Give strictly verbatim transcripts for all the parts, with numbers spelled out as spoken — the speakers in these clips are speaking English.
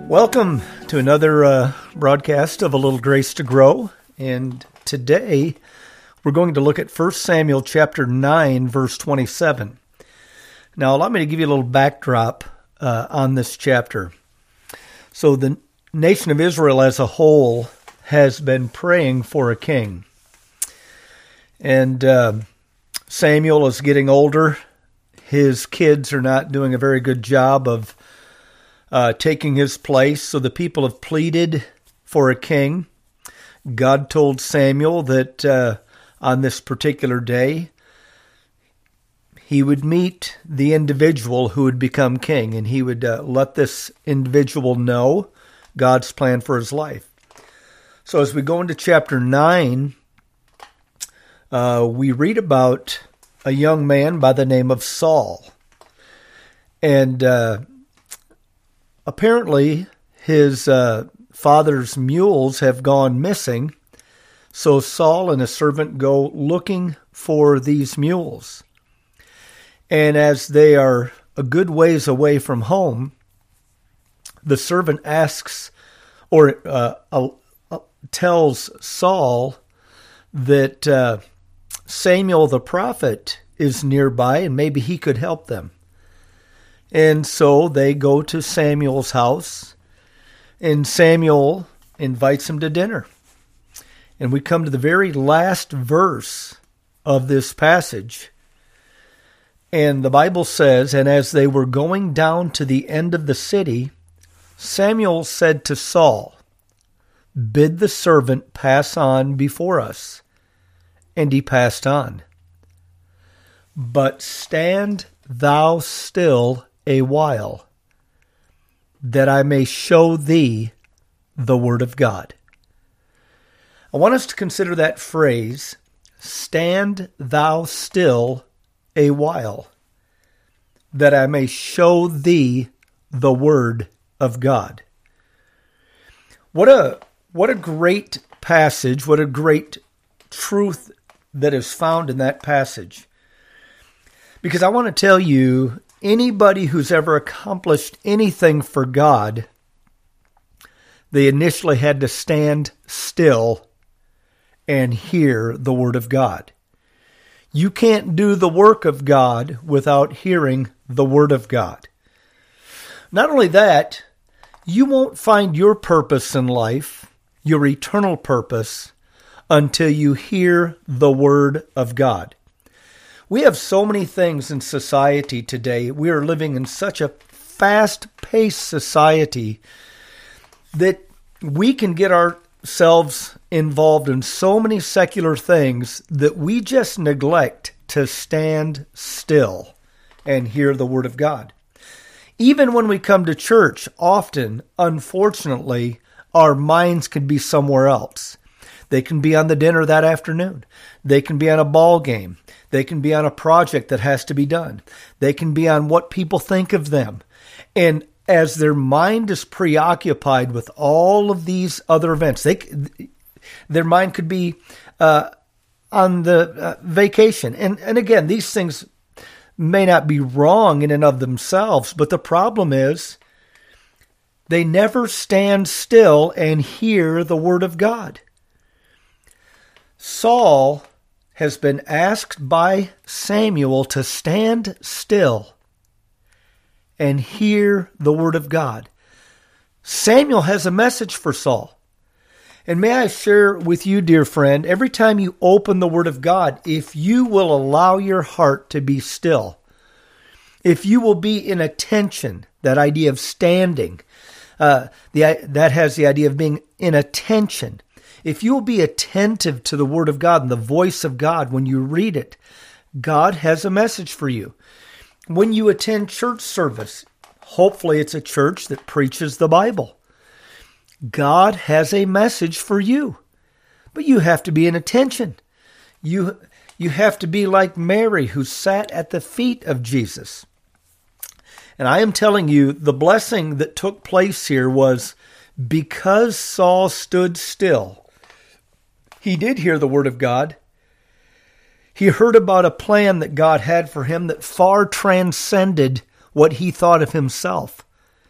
Welcome to another uh, broadcast of A Little Grace to Grow, and today we're going to look at First Samuel chapter nine, verse twenty-seven. Now, allow me to give you a little backdrop uh, on this chapter. So the nation of Israel as a whole has been praying for a king, and uh, Samuel is getting older. His kids are not doing a very good job of Uh, taking his place, so the people have pleaded for a king. God told Samuel that uh, on this particular day, he would meet the individual who would become king, and he would uh, let this individual know God's plan for his life. So as we go into chapter nine, uh, we read about a young man by the name of Saul. And uh, apparently, his uh, father's mules have gone missing, so Saul and his servant go looking for these mules. And as they are a good ways away from home, the servant asks or uh, uh, uh, tells Saul that uh, Samuel the prophet is nearby and maybe he could help them. And so they go to Samuel's house, and Samuel invites him to dinner. And we come to the very last verse of this passage. And the Bible says, "And as they were going down to the end of the city, Samuel said to Saul, 'Bid the servant pass on before us.' And he passed on. But stand thou still a while, that I may show thee the word of God." I want us to consider that phrase, "Stand thou still a while, that I may show thee the word of God." What a what a great passage, what a great truth that is found in that passage. Because I want to tell you, anybody who's ever accomplished anything for God, they initially had to stand still and hear the word of God. You can't do the work of God without hearing the word of God. Not only that, you won't find your purpose in life, your eternal purpose, until you hear the word of God. We have so many things in society today. We are living in such a fast-paced society that we can get ourselves involved in so many secular things that we just neglect to stand still and hear the Word of God. Even when we come to church, often, unfortunately, our minds can be somewhere else. They can be on the dinner that afternoon. They can be on a ball game. They can be on a project that has to be done. They can be on what people think of them. And as their mind is preoccupied with all of these other events, they, their mind could be uh, on the uh, vacation. And, and again, these things may not be wrong in and of themselves, but the problem is they never stand still and hear the word of God. Saul has been asked by Samuel to stand still and hear the word of God. Samuel has a message for Saul. And may I share with you, dear friend, every time you open the word of God, if you will allow your heart to be still, if you will be in attention, that idea of standing, uh, the, that has the idea of being in attention. If you will be attentive to the word of God and the voice of God when you read it, God has a message for you. When you attend church service, hopefully it's a church that preaches the Bible. God has a message for you, but you have to be in attention. You, you have to be like Mary, who sat at the feet of Jesus. And I am telling you, the blessing that took place here was because Saul stood still. He did hear the word of God. He heard about a plan that God had for him that far transcended what he thought of himself.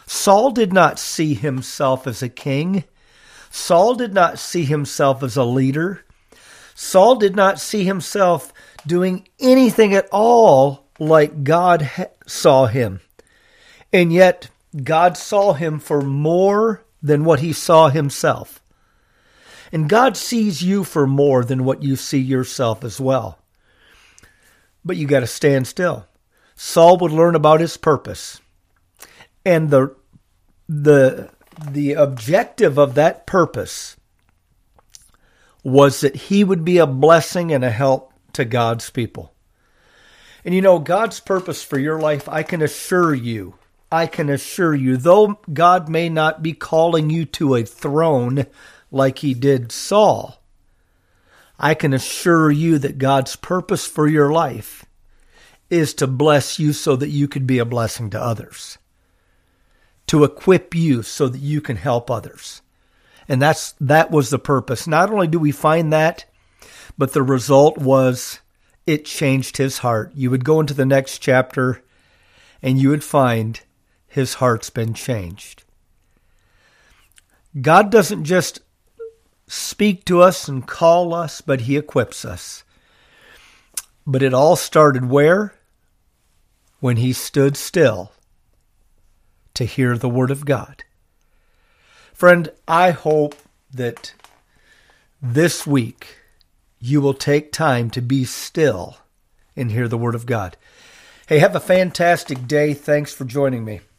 Saul did not see himself as a king. Saul did not see himself as a leader. Saul did not see himself doing anything at all like God ha- saw him. And yet, God saw him for more than what he saw himself. And God sees you for more than what you see yourself as well. But you got to stand still. Saul would learn about his purpose. And the the the objective of that purpose was that he would be a blessing and a help to God's people. And you know, God's purpose for your life, I can assure you, I can assure you, though God may not be calling you to a throne like he did Saul, I can assure you that God's purpose for your life is to bless you so that you could be a blessing to others, to equip you so that you can help others. And that's that was the purpose. Not only do we find that, but the result was it changed his heart. You would go into the next chapter and you would find his heart's been changed. God doesn't just speak to us and call us, but he equips us. But it all started where? When he stood still to hear the word of God. Friend, I hope that this week you will take time to be still and hear the word of God. Hey, have a fantastic day. Thanks for joining me.